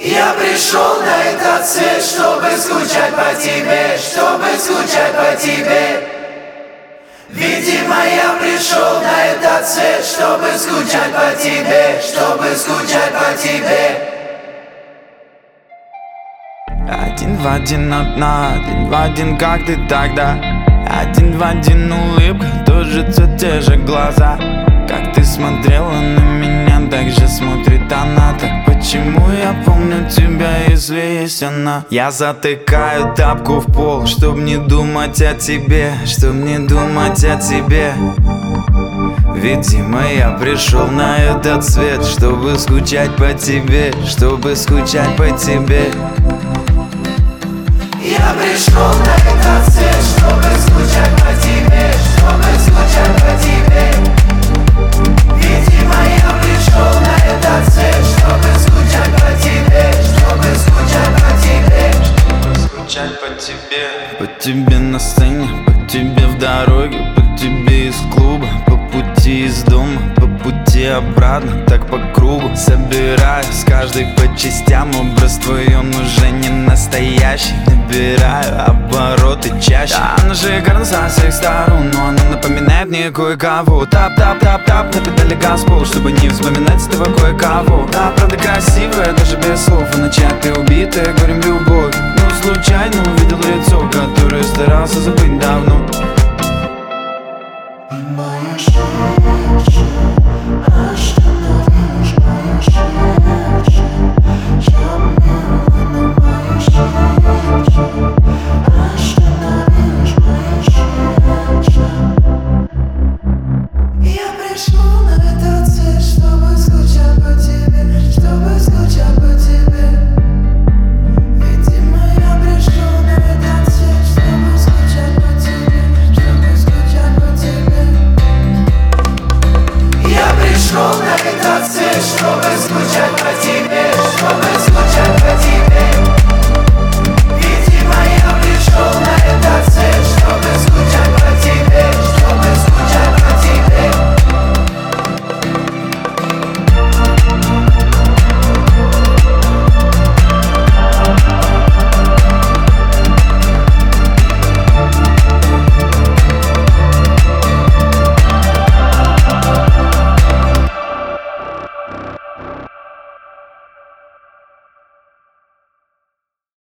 Я пришел на этот свет, чтобы скучать по тебе, чтобы скучать по тебе. Видимо, я пришел на этот свет, чтобы скучать по тебе, чтобы скучать по тебе. Один в один одна, один в один, как ты тогда. Один в один улыбка, тот же цвет, те же глаза. Как ты смотрела на меня, так же смотрит она. Так почему я помню тебя, если есть она? Я затыкаю тапку в пол, чтоб не думать о тебе, чтоб не думать о тебе. Видимо, я пришел на этот свет, чтобы скучать по тебе, чтобы скучать по тебе. Я пришел на этот свет, чтобы скучать по тебе, чтобы скучать по тебе. Видимо, я пришел на этот свет, чтобы скучать по тебе, чтобы скучать по тебе. Чтобы скучать по тебе. По тебе на сцене, по тебе в дороге, по тебе из клуба, по пути из дома, по пути обратно, так по кругу. Собираю с каждой по частям, образ твой, он уже не настоящий. Набираю обороты чаще. Да, она шикарна со всех сторон, но она напоминает мне кое-кого. Тап-тап-тап-тап на педали газ пол, чтобы не вспоминать этого кое-кого. Да, правда красивая, даже без слов. В ночах ты убитая горем любовь. Но случайно увидел лицо, которое старался забыть давно. Мое сердце остановилось, мое сердце. Замерло мое сердце. Остановилось мое сердце. Я пришел на этот свет, чтобы скучать по тебе, чтобы скучать по тебе. Видимо, я пришел на этот свет, чтобы скучать по тебе, чтобы скучать по тебе. Я пришел на этот свет, чтобы скучать по тебе, чтобы скучать по тебе.